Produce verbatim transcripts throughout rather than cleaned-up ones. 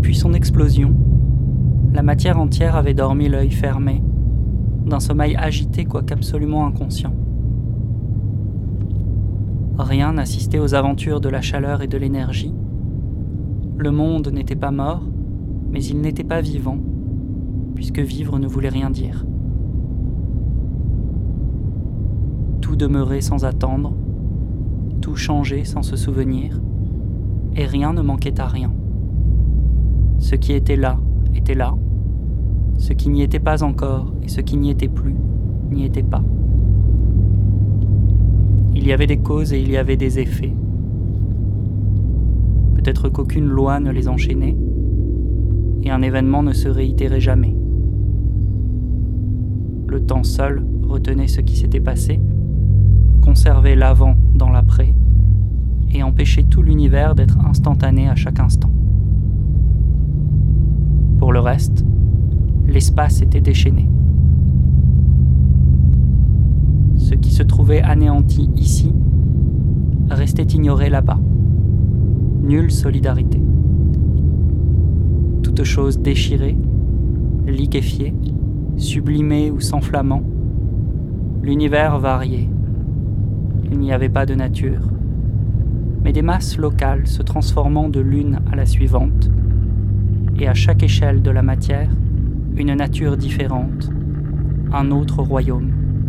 Depuis son explosion, la matière entière avait dormi l'œil fermé, d'un sommeil agité quoique absolument inconscient. Rien n'assistait aux aventures de la chaleur et de l'énergie. Le monde n'était pas mort, mais il n'était pas vivant, puisque vivre ne voulait rien dire. Tout demeurait sans attendre, tout changeait sans se souvenir, et rien ne manquait à rien. Ce qui était là, était là, ce qui n'y était pas encore et ce qui n'y était plus, n'y était pas. Il y avait des causes et il y avait des effets. Peut-être qu'aucune loi ne les enchaînait, et un événement ne se réitérait jamais. Le temps seul retenait ce qui s'était passé, conservait l'avant dans l'après, et empêchait tout l'univers d'être instantané à chaque instant. Pour le reste, l'espace était déchaîné. Ce qui se trouvait anéanti ici restait ignoré là-bas. Nulle solidarité. Toute chose déchirée, liquéfiée, sublimée ou s'enflammant, l'univers variait. Il n'y avait pas de nature, mais des masses locales se transformant de l'une à la suivante, et à chaque échelle de la matière, une nature différente, un autre royaume.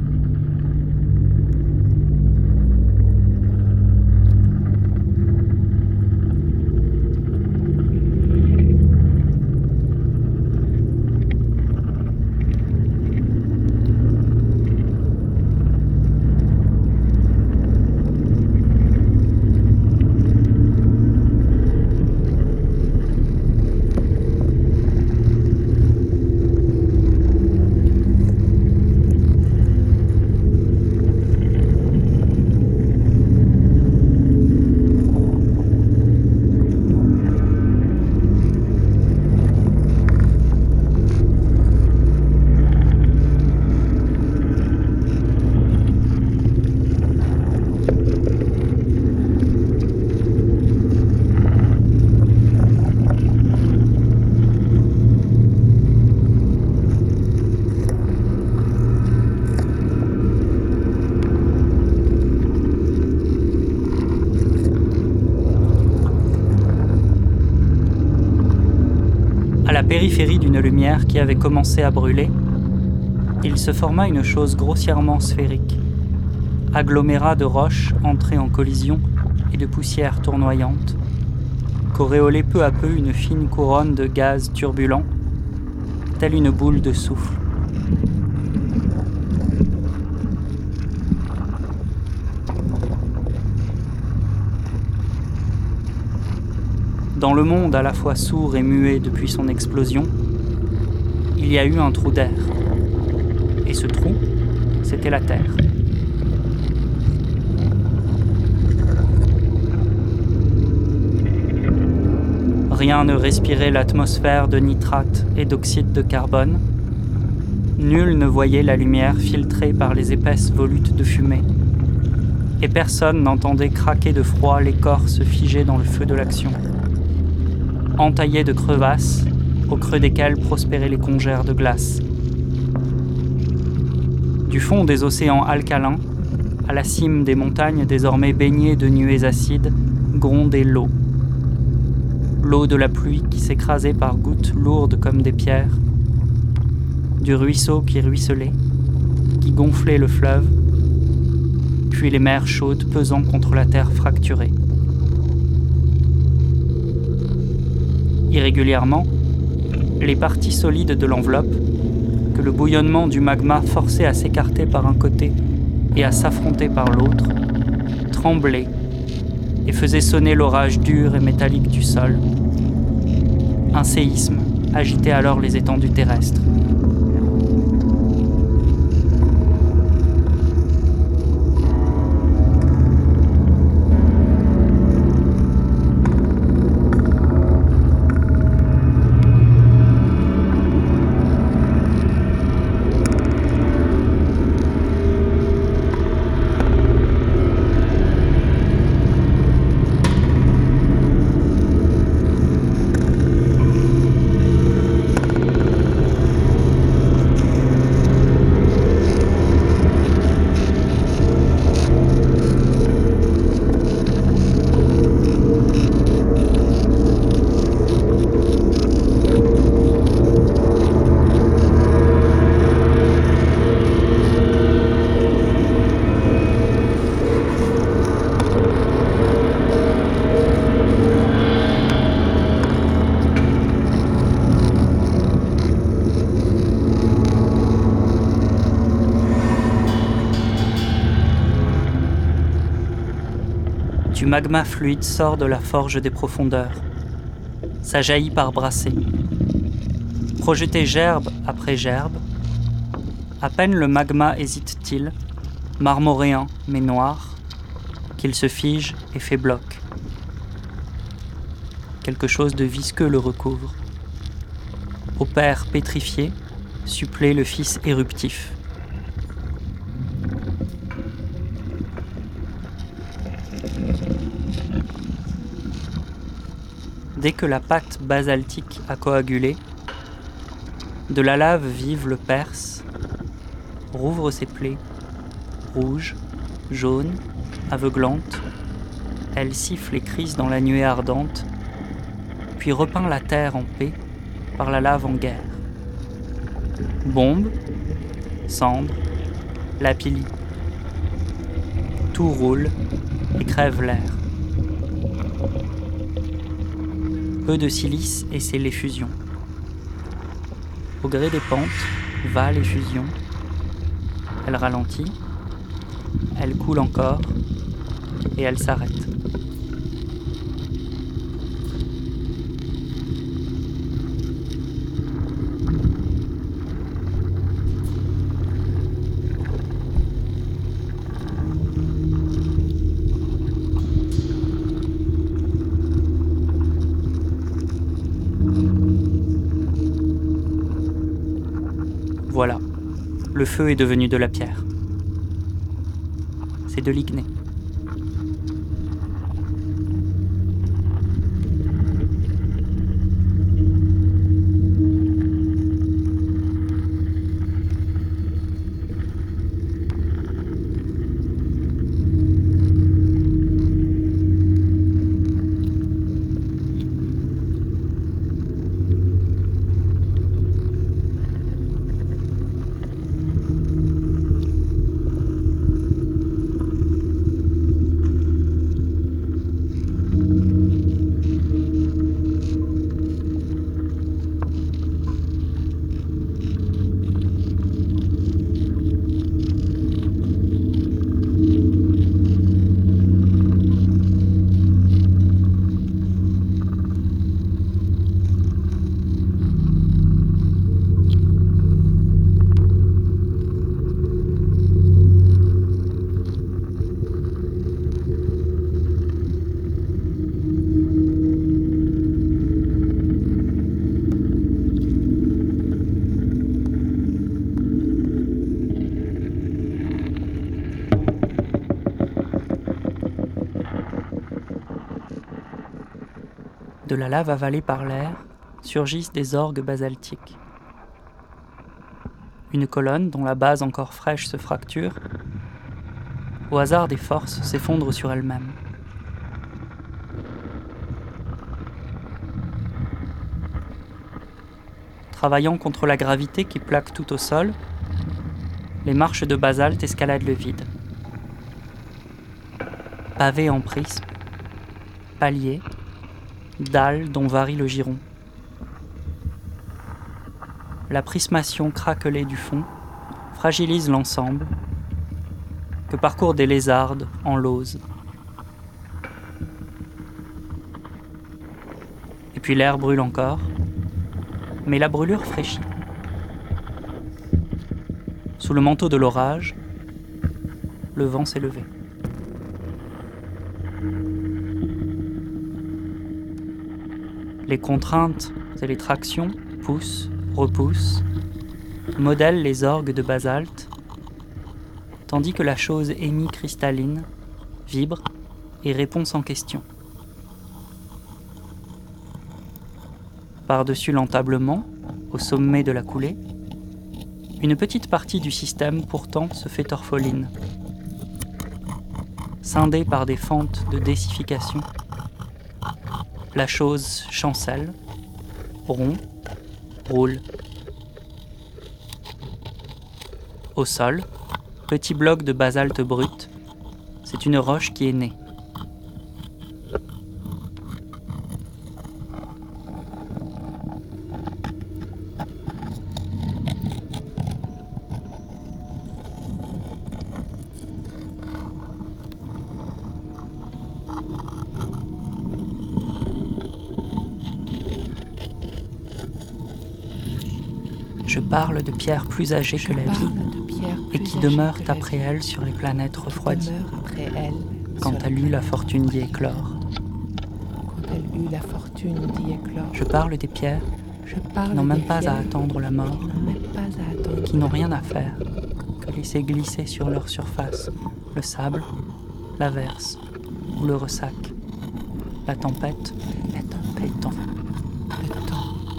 À la périphérie d'une lumière qui avait commencé à brûler, il se forma une chose grossièrement sphérique, agglomérat de roches entrées en collision et de poussière tournoyante, qu'auréolait peu à peu une fine couronne de gaz turbulent, telle une boule de souffle. Dans le monde à la fois sourd et muet depuis son explosion, il y a eu un trou d'air. Et ce trou, c'était la Terre. Rien ne respirait l'atmosphère de nitrate et d'oxyde de carbone. Nul ne voyait la lumière filtrée par les épaisses volutes de fumée. Et personne n'entendait craquer de froid l'écorce figée dans le feu de l'action. Entaillés de crevasses, au creux desquelles prospéraient les congères de glace. Du fond des océans alcalins, à la cime des montagnes désormais baignées de nuées acides, grondait l'eau. L'eau de la pluie qui s'écrasait par gouttes lourdes comme des pierres, du ruisseau qui ruisselait, qui gonflait le fleuve, puis les mers chaudes pesant contre la terre fracturée. Irrégulièrement, les parties solides de l'enveloppe, que le bouillonnement du magma forçait à s'écarter par un côté et à s'affronter par l'autre, tremblaient et faisaient sonner l'orage dur et métallique du sol. Un séisme agitait alors les étendues terrestres. Du magma fluide sort de la forge des profondeurs. Ça jaillit par brassées. Projeté gerbe après gerbe, à peine le magma hésite-t-il, marmoréen mais noir, qu'il se fige et fait bloc. Quelque chose de visqueux le recouvre. Au père pétrifié, supplée le fils éruptif. Dès que la pâte basaltique a coagulé, de la lave vive le perce, rouvre ses plaies, rouges, jaunes, aveuglantes, elle siffle et crisse dans la nuée ardente, puis repeint la terre en paix par la lave en guerre. Bombe, cendre, lapilli, tout roule et crève l'air. Peu de silice essaie l'effusion. Au gré des pentes, va l'effusion. Elle ralentit, elle coule encore, et elle s'arrête. Voilà, le feu est devenu de la pierre. C'est de l'ignée. De la lave avalée par l'air surgissent des orgues basaltiques. Une colonne dont la base encore fraîche se fracture, au hasard des forces s'effondre sur elle-même. Travaillant contre la gravité qui plaque tout au sol, les marches de basalte escaladent le vide. Pavés en prisme, paliers, dalles dont varie le giron. La prismation craquelée du fond fragilise l'ensemble que parcourent des lézardes en lauze. Et puis l'air brûle encore, mais la brûlure fraîchit. Sous le manteau de l'orage, le vent s'est levé. Les contraintes et les tractions poussent, repoussent, modèlent les orgues de basalte, tandis que la chose émie cristalline vibre et répond sans question. Par-dessus l'entablement, au sommet de la coulée, une petite partie du système pourtant se fait orpheline, scindée par des fentes de décification. La chose chancelle, rompt, roule. Au sol, petit bloc de basalte brut, c'est une roche qui est née. Je parle de pierres plus âgées Je que la vie parle de pierres et plus qui âgées demeurent que la après vie, elles sur les planètes qui refroidies demeurent après elle quand sur elle les eut la planètes fortune d'y refroidies, éclore. quand elle eut la fortune d'y éclore. Je parle des pierres Je qui parle n'ont même des pas à pierres attendre la mort, qui n'ont même pas à attendre qui n'ont la rien mort, à faire que laisser glisser sur leur surface le sable, l'averse ou le ressac, la tempête, la tempête, le temps. le temps.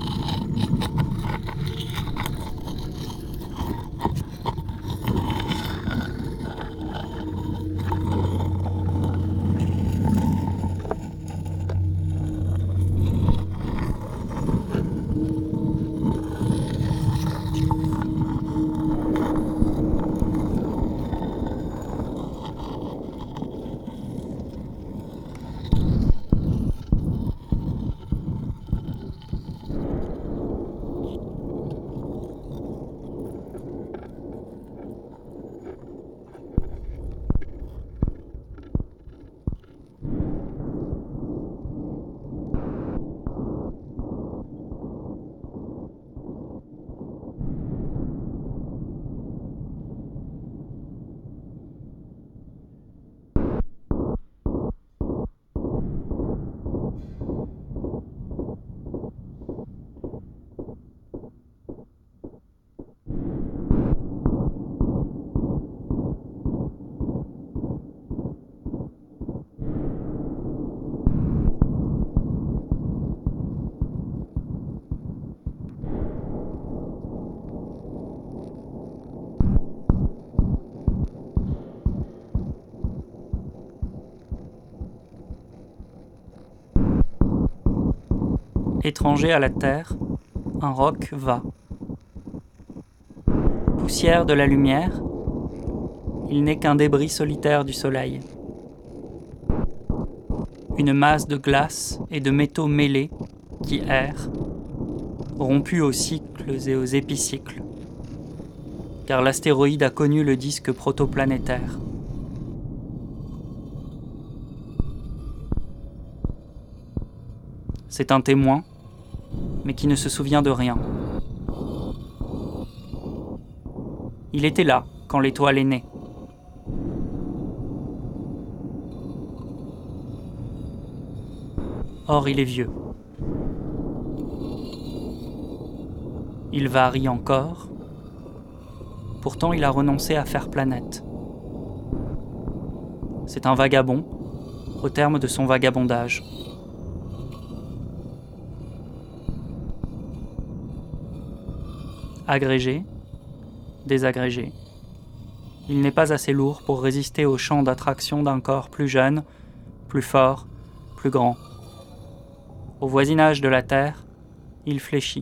Étranger à la terre, un roc va. Poussière de la lumière, il n'est qu'un débris solitaire du soleil. Une masse de glace et de métaux mêlés qui errent, rompus aux cycles et aux épicycles, car l'astéroïde a connu le disque protoplanétaire. C'est un témoin, mais qui ne se souvient de rien. Il était là quand l'étoile est née. Or il est vieux. Il varie encore. Pourtant il a renoncé à faire planète. C'est un vagabond, au terme de son vagabondage. Agrégé, désagrégé. Il n'est pas assez lourd pour résister au champ d'attraction d'un corps plus jeune, plus fort, plus grand. Au voisinage de la Terre, il fléchit.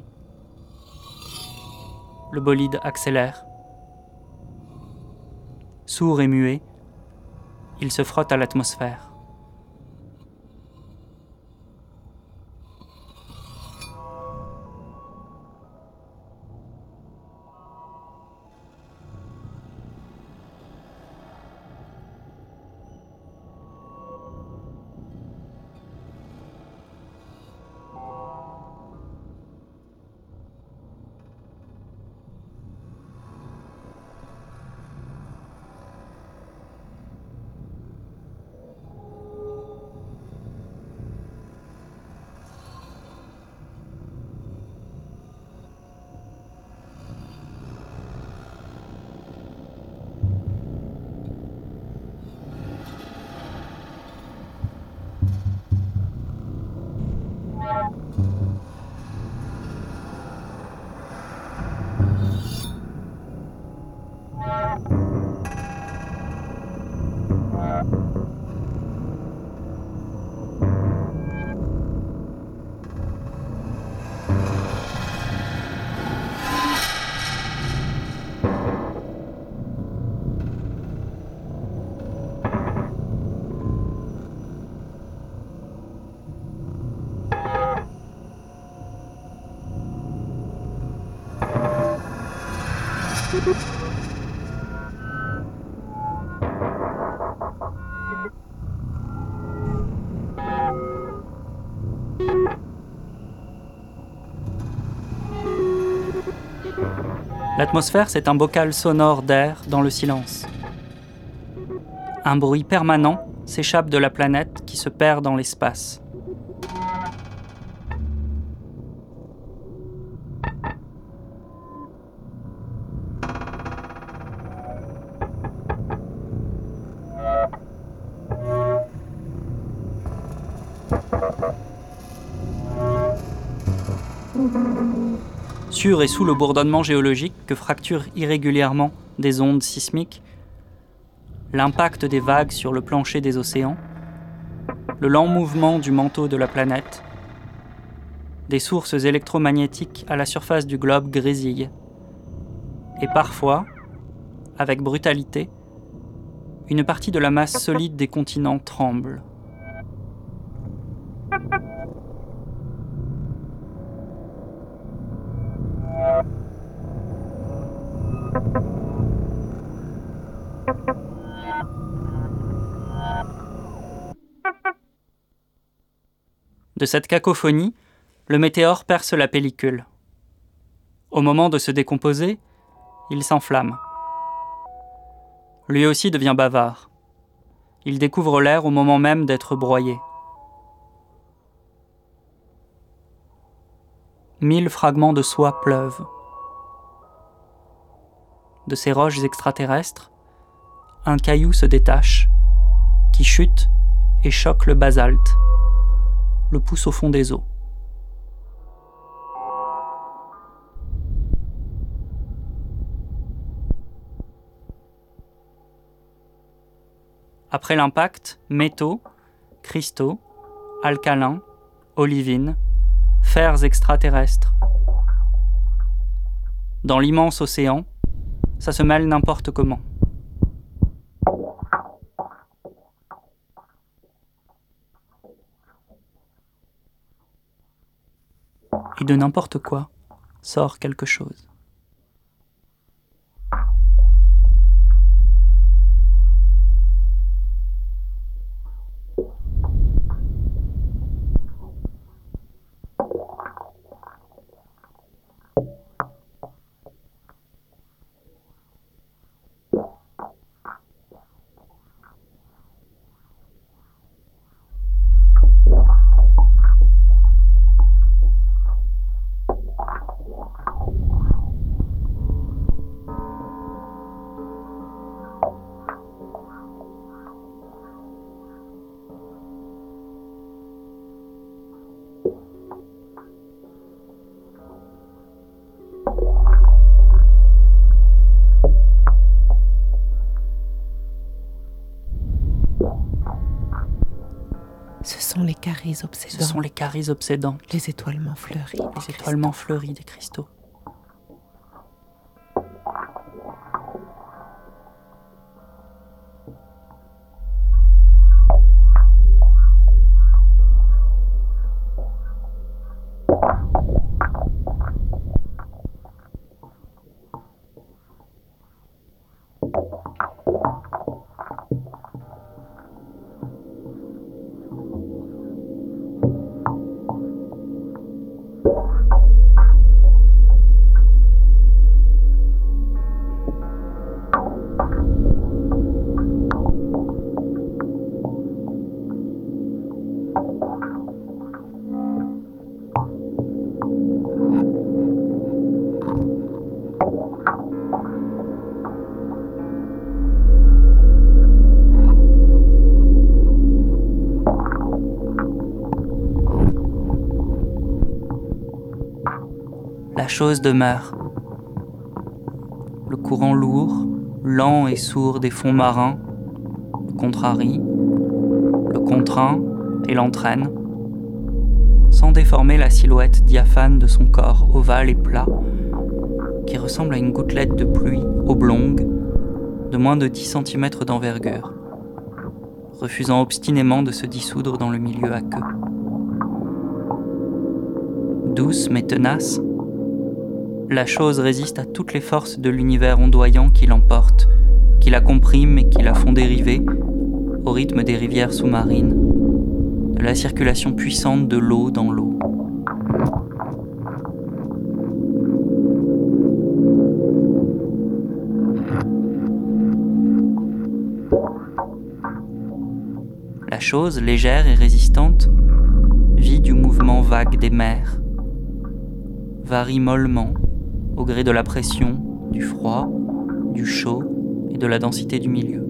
Le bolide accélère. Sourd et muet, il se frotte à l'atmosphère. L'atmosphère, c'est un bocal sonore d'air dans le silence. Un bruit permanent s'échappe de la planète qui se perd dans l'espace. Sur et sous le bourdonnement géologique que fracturent irrégulièrement des ondes sismiques, l'impact des vagues sur le plancher des océans, le lent mouvement du manteau de la planète, des sources électromagnétiques à la surface du globe grésillent. Et parfois, avec brutalité, une partie de la masse solide des continents tremble. De cette cacophonie, le météore perce la pellicule. Au moment de se décomposer, il s'enflamme. Lui aussi devient bavard. Il découvre l'air au moment même d'être broyé. Mille fragments de soie pleuvent. De ces roches extraterrestres, un caillou se détache, qui chute et choque le basalte, le pousse au fond des eaux. Après l'impact, métaux, cristaux, alcalins, olivines, fers extraterrestres. Dans l'immense océan, ça se mêle n'importe comment. Et de n'importe quoi sort quelque chose. Ce sont les caries obsédants. Ce sont les caries obsédants. Les étoilements fleuris. Les étoilements fleuris des cristaux. La chose demeure. Le courant lourd, lent et sourd des fonds marins le contrarie, le contraint et l'entraîne, sans déformer la silhouette diaphane de son corps ovale et plat, qui ressemble à une gouttelette de pluie oblongue de moins de dix centimètres d'envergure, refusant obstinément de se dissoudre dans le milieu aqueux. Douce mais tenace, la chose résiste à toutes les forces de l'univers ondoyant qui l'emporte, qui la comprime et qui la font dériver, au rythme des rivières sous-marines, de la circulation puissante de l'eau dans l'eau. La chose, légère et résistante, vit du mouvement vague des mers, varie mollement au gré de la pression, du froid, du chaud et de la densité du milieu.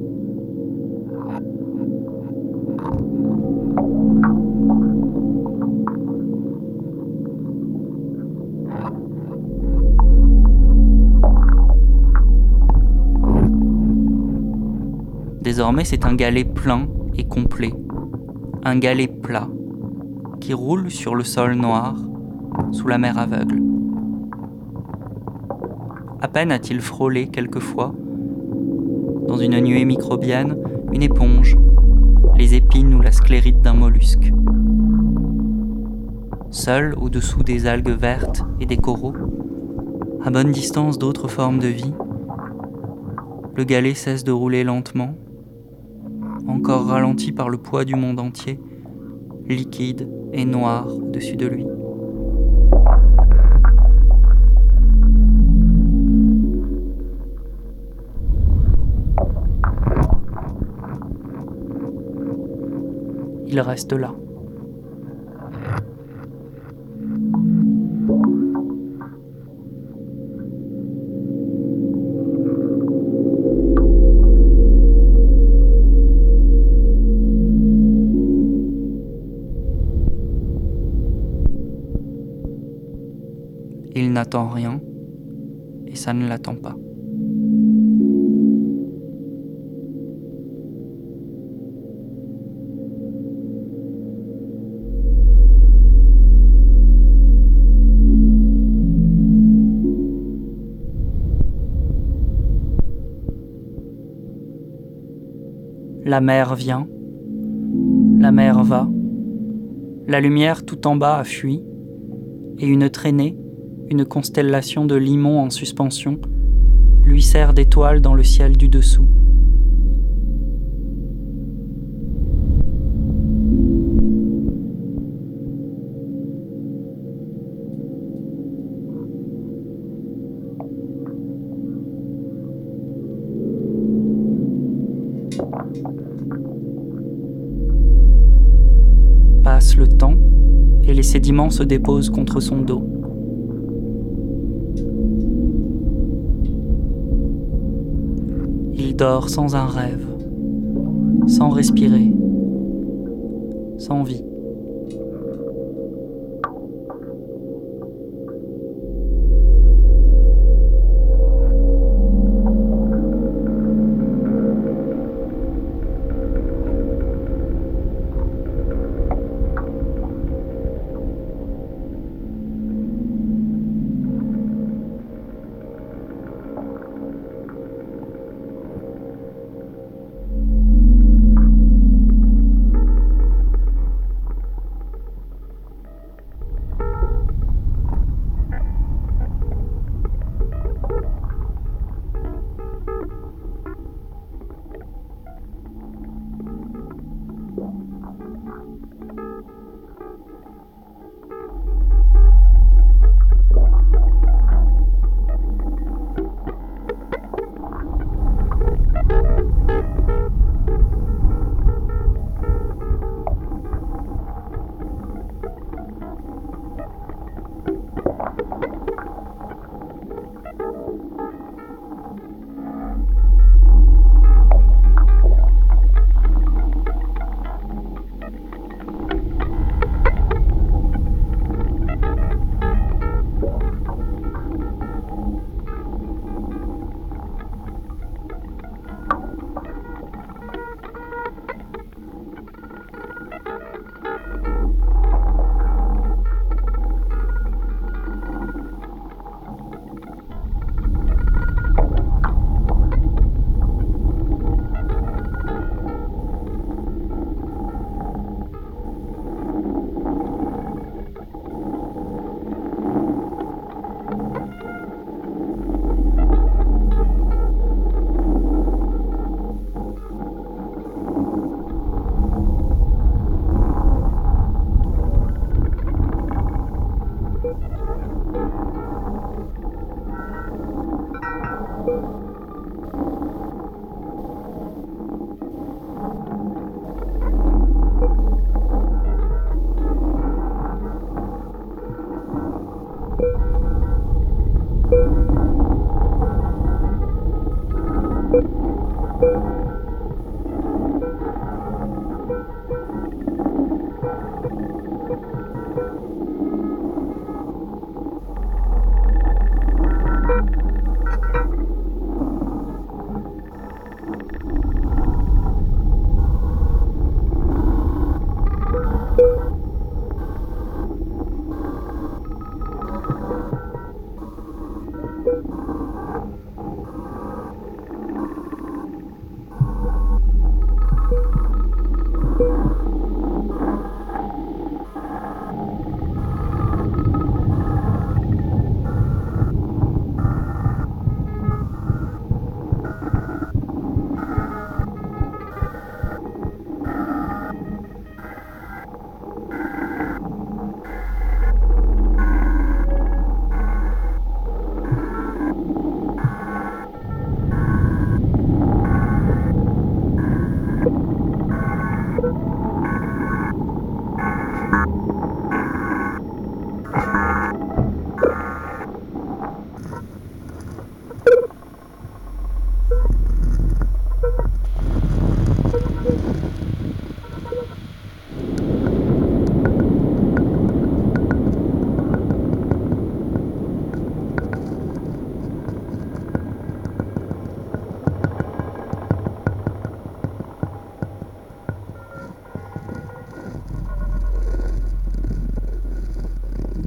Désormais, c'est un galet plein et complet, un galet plat, qui roule sur le sol noir, sous la mer aveugle. À peine a-t-il frôlé quelquefois, dans une nuée microbienne, une éponge, les épines ou la sclérite d'un mollusque. Seul au-dessous des algues vertes et des coraux, à bonne distance d'autres formes de vie, le galet cesse de rouler lentement, encore ralenti par le poids du monde entier, liquide et noir au-dessus de lui. Il reste là. Il n'attend rien et ça ne l'attend pas. La mer vient, la mer va, la lumière tout en bas a fui, et une traînée, une constellation de limons en suspension, lui sert d'étoile dans le ciel du dessous. Passe le temps et les sédiments se déposent contre son dos. Il dort sans un rêve, sans respirer, sans vie.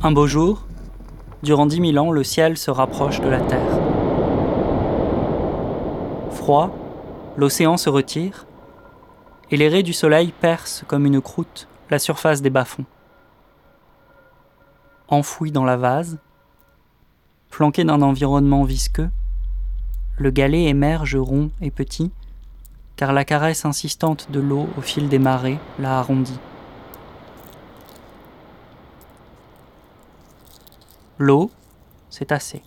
Un beau jour, durant dix mille ans, le ciel se rapproche de la terre. Froid, l'océan se retire, et les raies du soleil percent comme une croûte la surface des bas-fonds. Enfoui dans la vase, flanqué d'un environnement visqueux, le galet émerge rond et petit, car la caresse insistante de l'eau au fil des marées l'a arrondi. L'eau, c'est assez.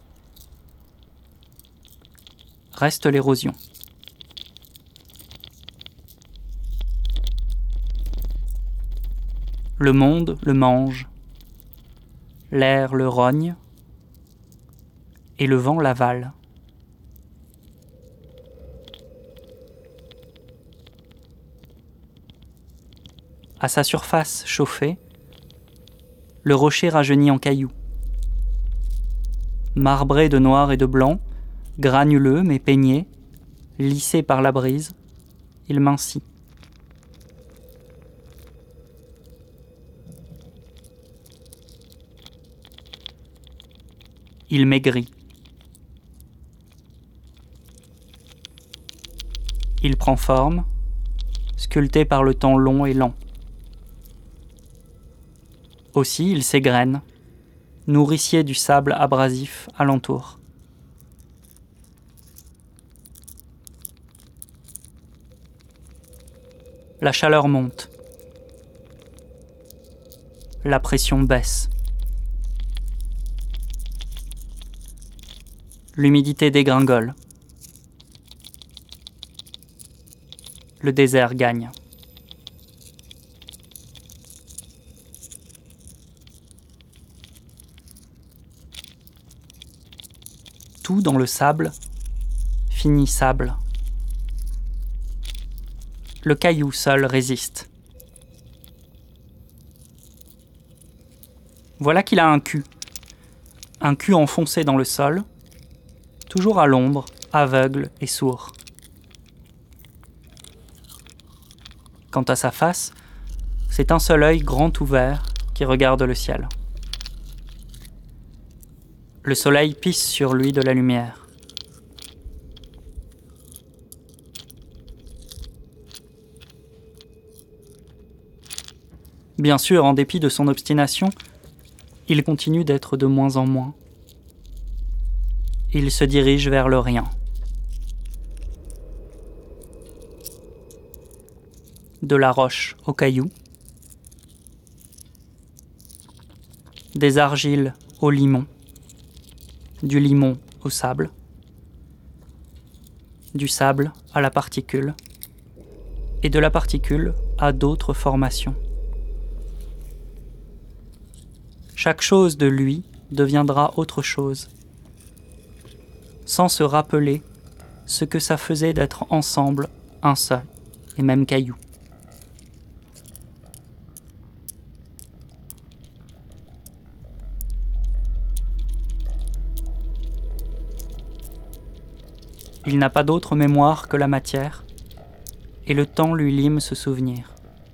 Reste l'érosion. Le monde le mange, l'air le rogne, et le vent l'avale. À sa surface chauffée, le rocher rajeunit en cailloux. Marbré de noir et de blanc, granuleux mais peigné, lissé par la brise, il mincit. Il maigrit. Il prend forme, sculpté par le temps long et lent. Aussi, il s'égrène, nourricier du sable abrasif alentour. La chaleur monte. La pression baisse. L'humidité dégringole. Le désert gagne. Tout dans le sable finit sable. Le caillou seul résiste. Voilà qu'il a un cul. Un cul enfoncé dans le sol, toujours à l'ombre, aveugle et sourd. Quant à sa face, c'est un seul œil grand ouvert qui regarde le ciel. Le soleil pisse sur lui de la lumière. Bien sûr, en dépit de son obstination, il continue d'être de moins en moins. Il se dirige vers le rien. De la roche au caillou, des argiles au limon, du limon au sable, du sable à la particule, et de la particule à d'autres formations. Chaque chose de lui deviendra autre chose, sans se rappeler ce que ça faisait d'être ensemble un seul et même caillou. Il n'a pas d'autre mémoire que la matière, et le temps lui lime ce souvenir.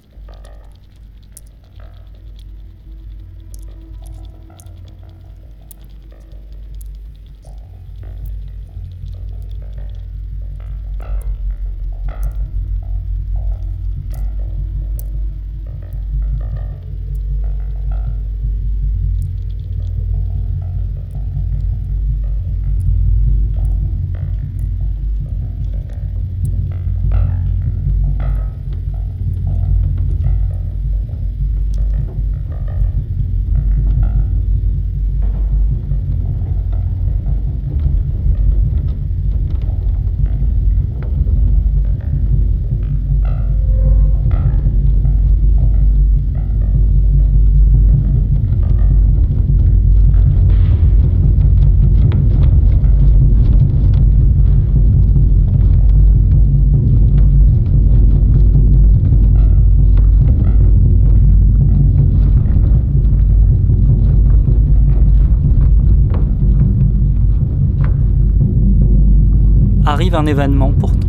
Arrive un événement pourtant.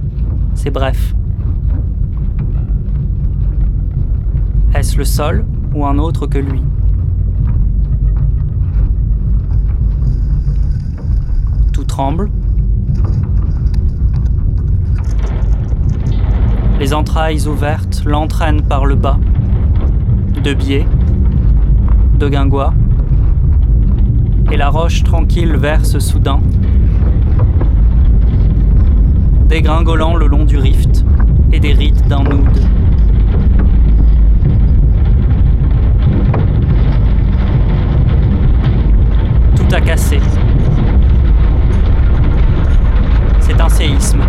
C'est bref. Est-ce le sol ou un autre que lui. Tout tremble. Les entrailles ouvertes l'entraînent par le bas, de biais, de guingois, et la roche tranquille verse soudain, dégringolant le long du rift et des rides d'un oud. Tout a cassé. C'est un séisme.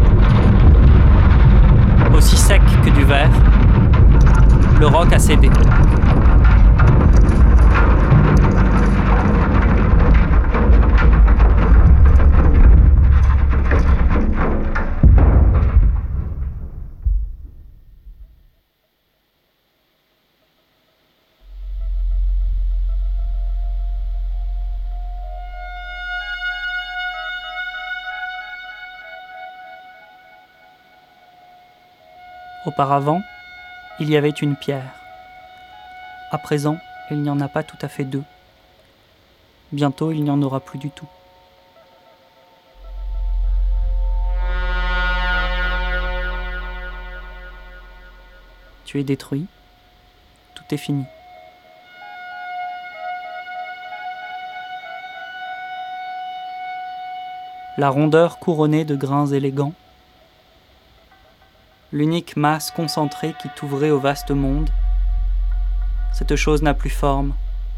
Aussi sec que du verre, le roc a cédé. Auparavant, il y avait une pierre. À présent, il n'y en a pas tout à fait deux. Bientôt, il n'y en aura plus du tout. Tu es détruit, tout est fini. La rondeur couronnée de grains élégants, l'unique masse concentrée qui t'ouvrait au vaste monde, cette chose n'a plus forme.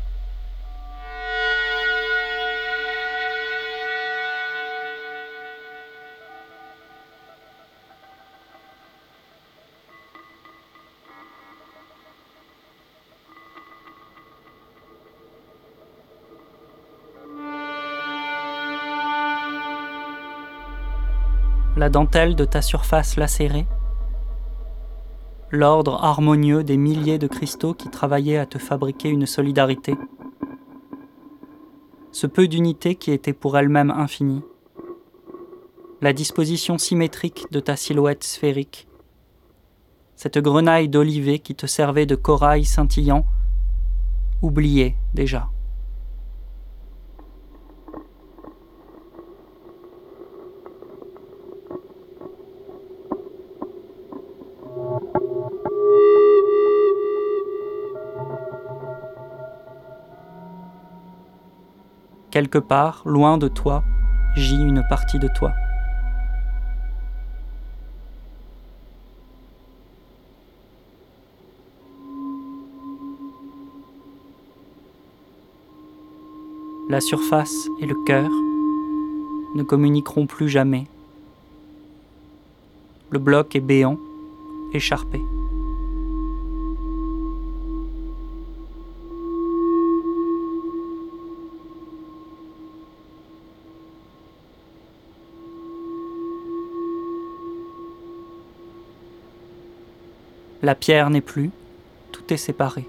La dentelle de ta surface lacérée, l'ordre harmonieux des milliers de cristaux qui travaillaient à te fabriquer une solidarité, ce peu d'unité qui était pour elle-même infinie, la disposition symétrique de ta silhouette sphérique, cette grenaille d'olivet qui te servait de corail scintillant, oubliée déjà. Quelque part, loin de toi, gît une partie de toi. La surface et le cœur ne communiqueront plus jamais. Le bloc est béant, écharpé. La pierre n'est plus, tout est séparé.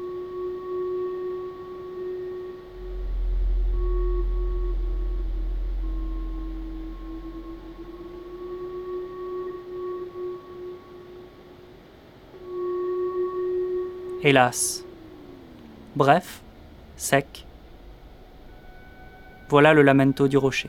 Hélas. Bref, sec. Voilà le lamento du rocher.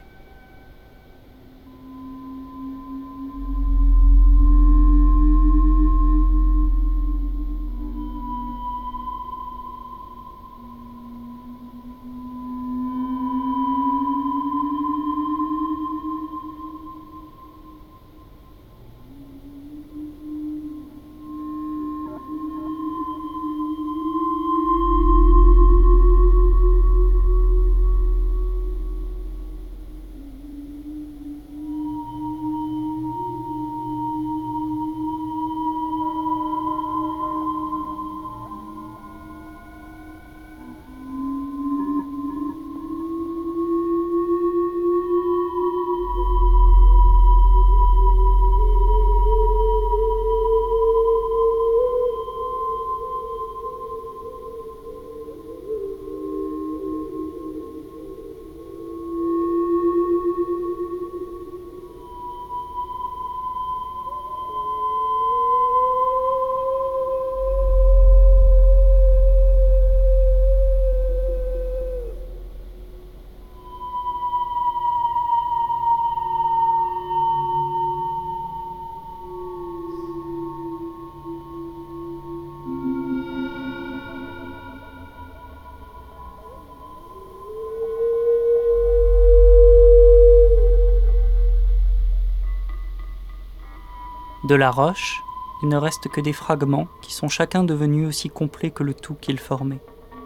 De la roche, il ne reste que des fragments qui sont chacun devenus aussi complets que le tout qu'ils formaient.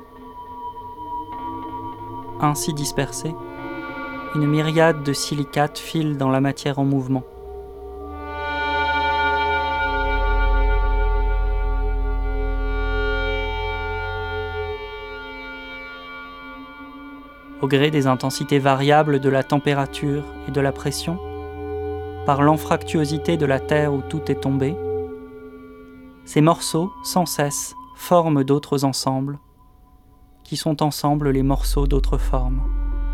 Ainsi dispersés, une myriade de silicates file dans la matière en mouvement. Au gré des intensités variables de la température et de la pression, par l'anfractuosité de la terre où tout est tombé, ces morceaux, sans cesse, forment d'autres ensembles, qui sont ensemble les morceaux d'autres formes.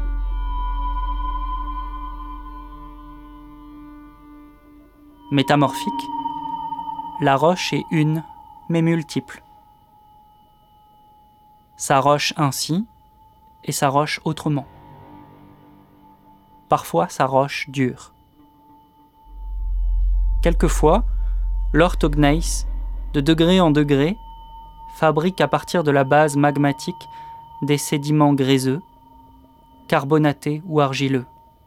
Métamorphique, la roche est une, mais multiple. Sa roche ainsi, et sa roche autrement. Parfois sa roche dure. Quelquefois, l'orthogneiss, de degré en degré, fabrique à partir de la base magmatique des sédiments gréseux, carbonatés ou argileux.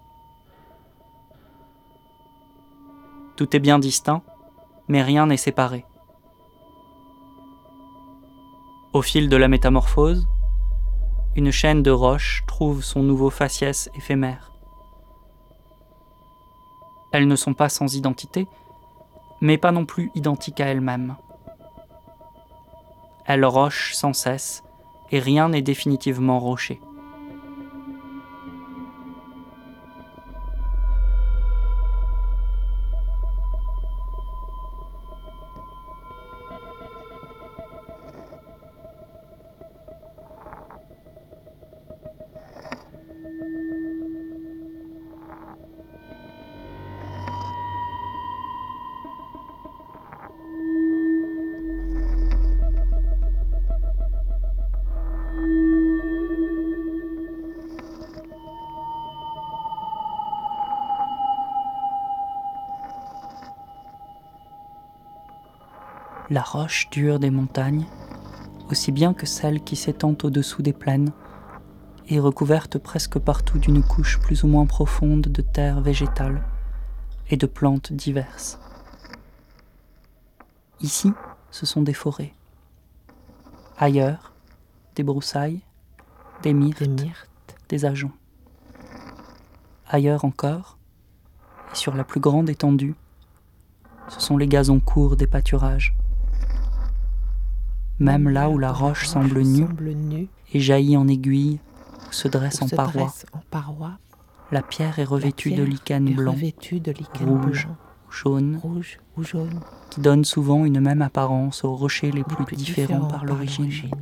Tout est bien distinct, mais rien n'est séparé. Au fil de la métamorphose, une chaîne de roches trouve son nouveau faciès éphémère. Elles ne sont pas sans identité, mais pas non plus identiques à elles-mêmes. Elles rochent sans cesse, et rien n'est définitivement roché. La roche dure des montagnes, aussi bien que celle qui s'étend au-dessous des plaines, est recouverte presque partout d'une couche plus ou moins profonde de terre végétale et de plantes diverses. Ici, ce sont des forêts. Ailleurs, des broussailles, des myrtes, Des myrtes. des ajoncs. Ailleurs encore, et sur la plus grande étendue, ce sont les gazons courts des pâturages. Même là où la roche semble nue semble nue et jaillit en aiguille ou se dresse ou en se parois, dresse en parois, la pierre est la revêtue de pierre lichens est blancs, revêtue de lichens rouges blancs, ou jaunes, rouges ou jaunes, qui donnent souvent une même apparence aux rochers les les plus, plus différents, par l'origine. l'origine.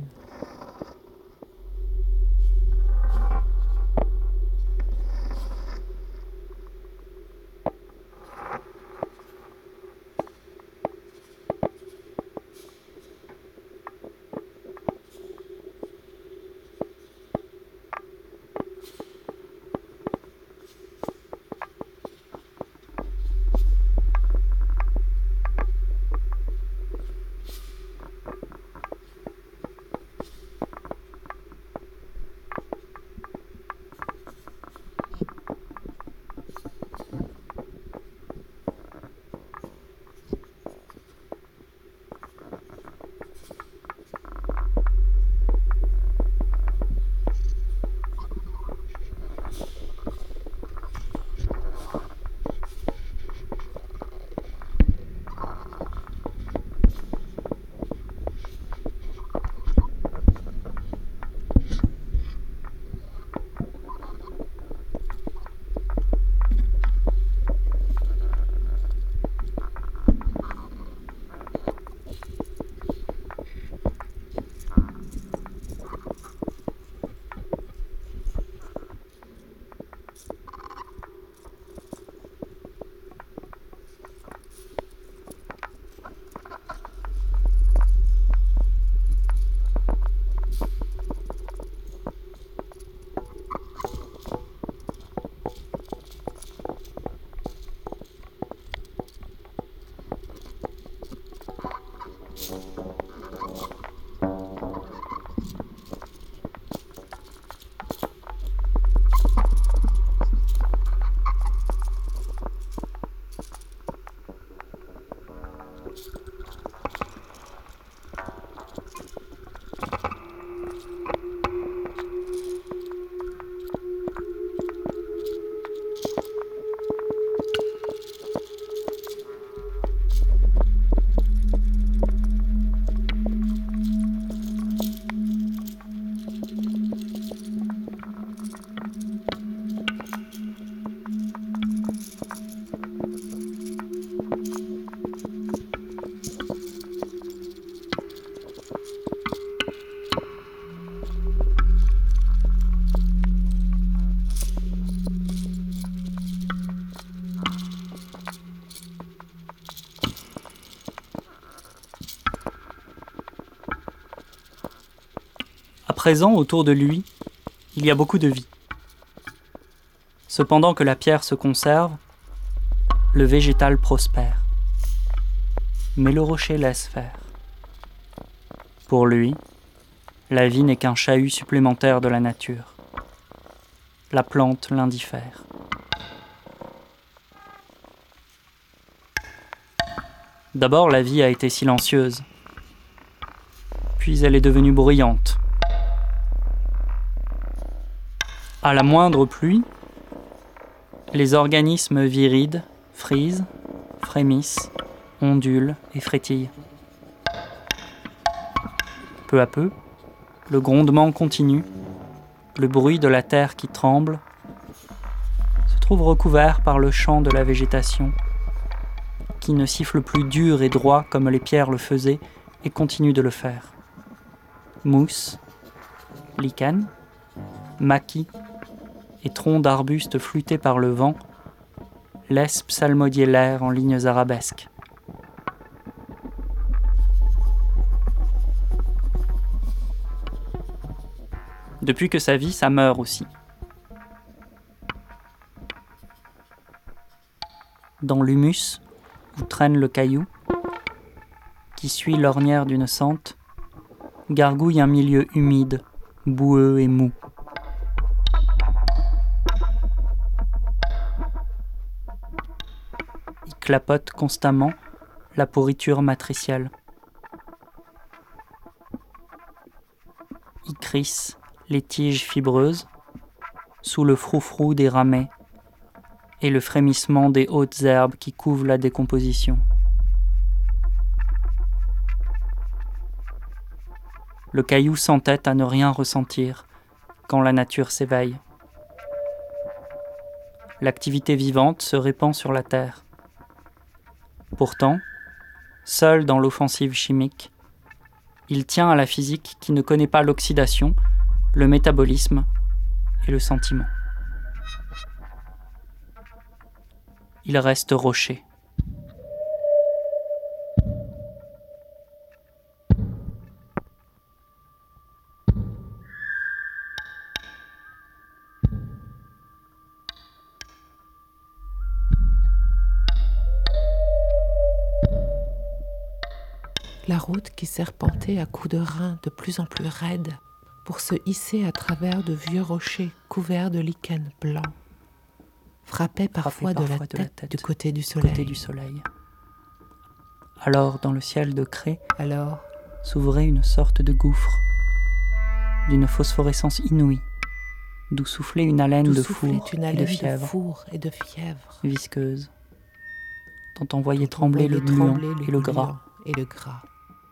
présent, autour de lui, il y a beaucoup de vie. Cependant que la pierre se conserve, le végétal prospère. Mais le rocher laisse faire. Pour lui, la vie n'est qu'un chahut supplémentaire de la nature. La plante l'indiffère. D'abord, la vie a été silencieuse. Puis elle est devenue bruyante. À la moindre pluie, les organismes virides frisent, frémissent, ondulent et frétillent. Peu à peu, le grondement continue, le bruit de la terre qui tremble, se trouve recouvert par le chant de la végétation, qui ne siffle plus dur et droit comme les pierres le faisaient et continue de le faire. Mousse, lichen, maquis et troncs d'arbustes flûtés par le vent laissent psalmodier l'air en lignes arabesques. Depuis que sa vie, ça meurt aussi. Dans l'humus, où traîne le caillou, qui suit l'ornière d'une sente, gargouille un milieu humide, boueux et mou. Il clapote constamment la pourriture matricielle. Il crisse les tiges fibreuses sous le froufrou des ramets et le frémissement des hautes herbes qui couvrent la décomposition. Le caillou s'entête à ne rien ressentir quand la nature s'éveille. L'activité vivante se répand sur la terre. Pourtant, seul dans l'offensive chimique, il tient à la physique qui ne connaît pas l'oxydation, le métabolisme et le sentiment. Il reste rocher. La route qui serpentait à coups de reins de plus en plus raides pour se hisser à travers de vieux rochers couverts de lichen blanc, frappait parfois, parfois de, la de tête la tête du côté du soleil. Côté du soleil. Alors, dans le ciel de craie, Alors, s'ouvrait une sorte de gouffre, d'une phosphorescence inouïe, d'où soufflait une haleine d'où de soufflait four une et haleine de fièvre, four et de fièvre, visqueuse, dont on voyait dont on trembler voyait le gluant trembler et le gras. gluant et le gras.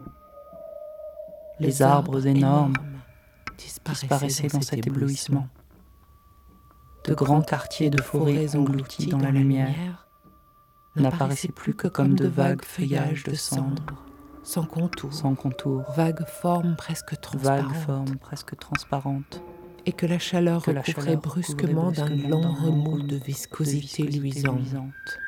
Les arbres énormes disparaissaient, disparaissaient dans cet éblouissement. De grands quartiers de forêts engloutis dans la lumière n'apparaissaient plus que comme de vagues feuillages de cendres, sans contour, sans contour, vagues formes presque vagues transparentes, formes presque transparentes, et que la chaleur que la recouvrait chaleur brusquement d'un brusquement long d'un remous remous de de viscosité viscosité luisante. luisante.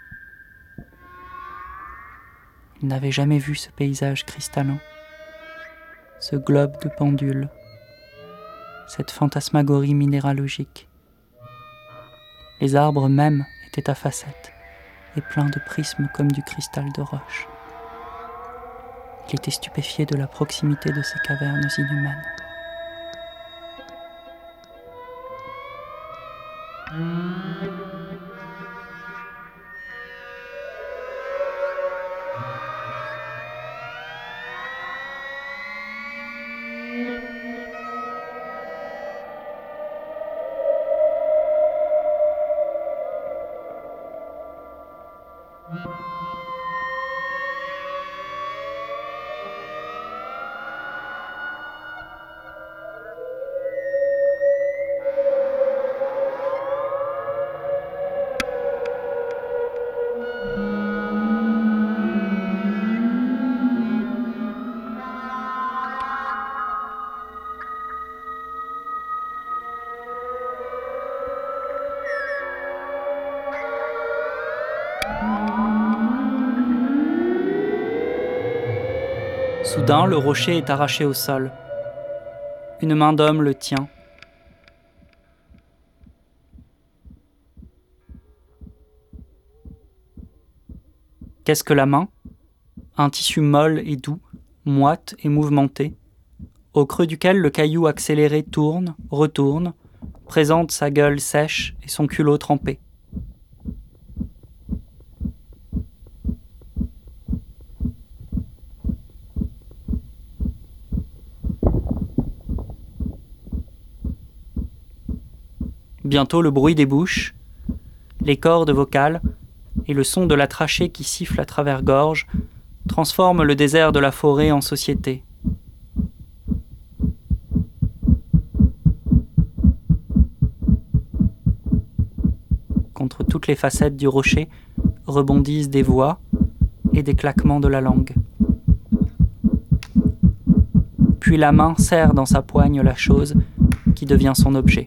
Il n'avait jamais vu ce paysage cristallin, ce globe de pendules, cette fantasmagorie minéralogique. Les arbres mêmes étaient à facettes et pleins de prismes comme du cristal de roche. Il était stupéfié de la proximité de ces cavernes inhumaines. Soudain, le rocher est arraché au sol. Une main d'homme le tient. Qu'est-ce que la main ? Un tissu molle et doux, moite et mouvementé, au creux duquel le caillou accéléré tourne, retourne, présente sa gueule sèche et son culot trempé. Bientôt le bruit des bouches, les cordes vocales et le son de la trachée qui siffle à travers gorge transforment le désert de la forêt en société. Contre toutes les facettes du rocher rebondissent des voix et des claquements de la langue. Puis la main serre dans sa poigne la chose qui devient son objet.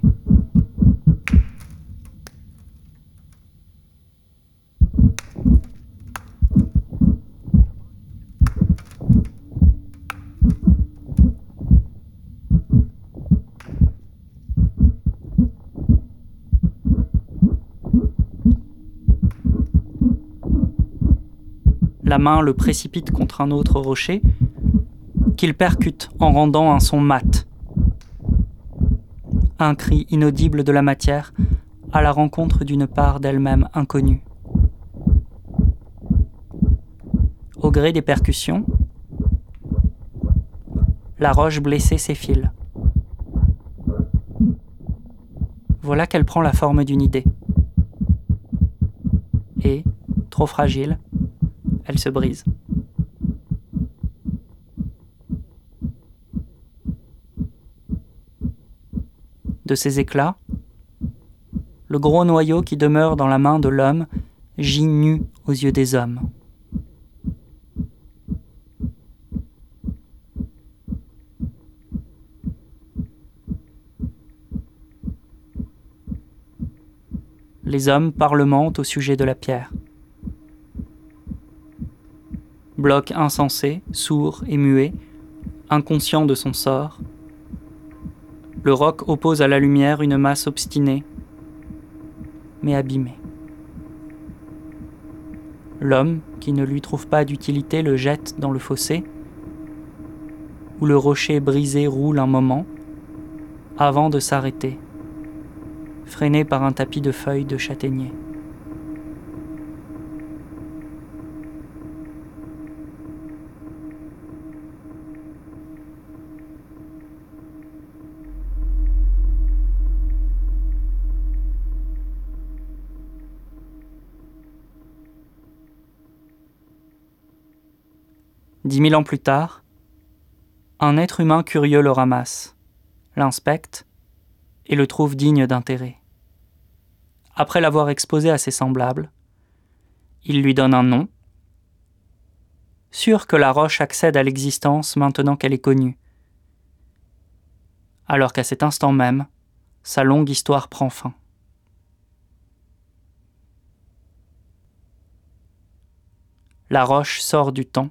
La main le précipite contre un autre rocher, qu'il percute en rendant un son mat. Un cri inaudible de la matière à la rencontre d'une part d'elle-même inconnue. Au gré des percussions, la roche blessée s'effile. Voilà qu'elle prend la forme d'une idée. Et, trop fragile, elle se brise. De ces éclats, le gros noyau qui demeure dans la main de l'homme gît nu aux yeux des hommes. Les hommes parlementent au sujet de la pierre. Bloc insensé, sourd et muet, inconscient de son sort, le roc oppose à la lumière une masse obstinée, mais abîmée. L'homme, qui ne lui trouve pas d'utilité, le jette dans le fossé, où le rocher brisé roule un moment, avant de s'arrêter, freiné par un tapis de feuilles de châtaignier. Dix mille ans plus tard, un être humain curieux le ramasse, l'inspecte et le trouve digne d'intérêt. Après l'avoir exposé à ses semblables, il lui donne un nom, sûr que la roche accède à l'existence maintenant qu'elle est connue, alors qu'à cet instant même, sa longue histoire prend fin. La roche sort du temps,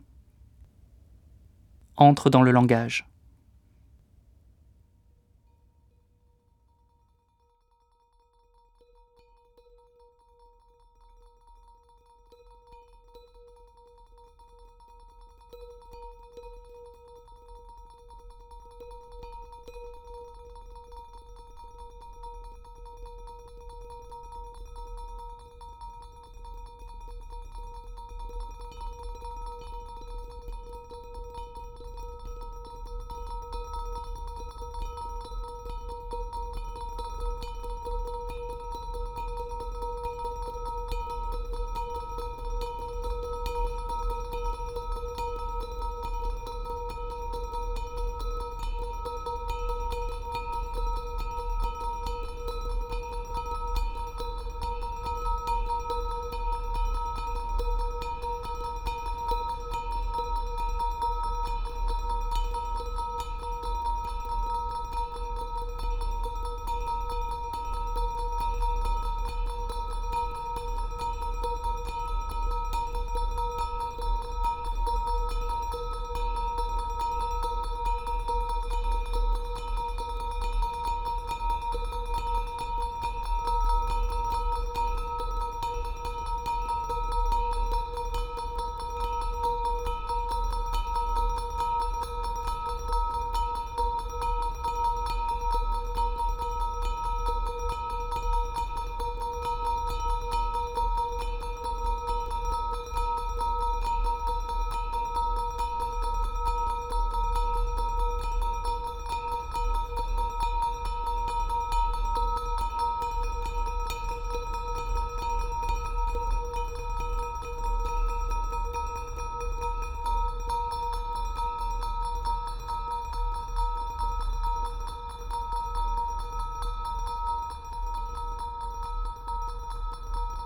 entre dans le langage.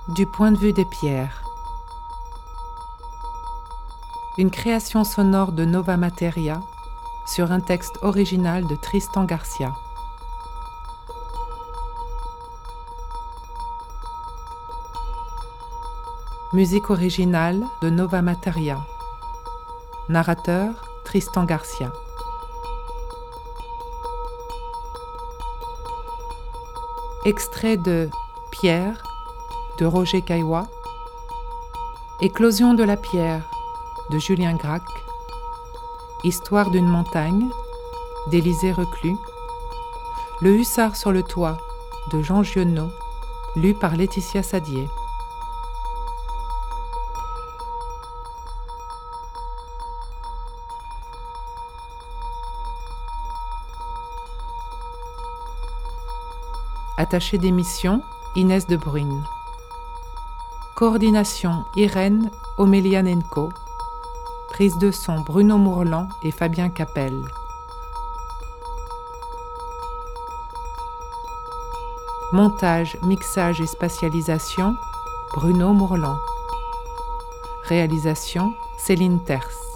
Du point de vue des pierres. Une création sonore de Nova Materia sur un texte original de Tristan Garcia. Musique originale de Nova Materia. Narrateur Tristan Garcia. Extrait de Pierre de Roger Caillois. Éclosion de la pierre de Julien Gracq. Histoire d'une montagne d'Élisée Reclus. Le hussard sur le toit de Jean Giono, lu par Laetitia Sadier. Attachée d'émission, Inès de Bruyne. Coordination, Irène Omelianenko. Prise de son, Bruno Mourlan et Fabien Capel. Montage, mixage et spatialisation, Bruno Mourlan. Réalisation, Céline Terce.